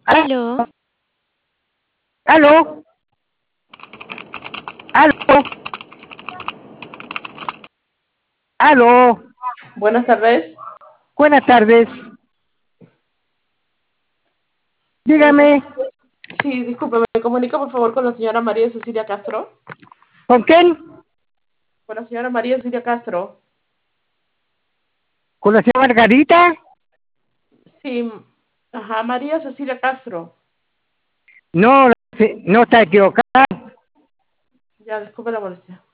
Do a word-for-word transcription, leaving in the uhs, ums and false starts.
Aló, ¿Aló? ¿Aló? ¿Aló? Buenas tardes. Buenas tardes. Eh, Dígame, sí, disculpe, ¿me comunica por favor con la señora María Cecilia Castro? ¿con quién? Con la señora María Cecilia Castro. ¿Con la señora Margarita? Sí, ajá, María Cecilia Castro. No, sí, no está equivocada. Ya, disculpe la molestia.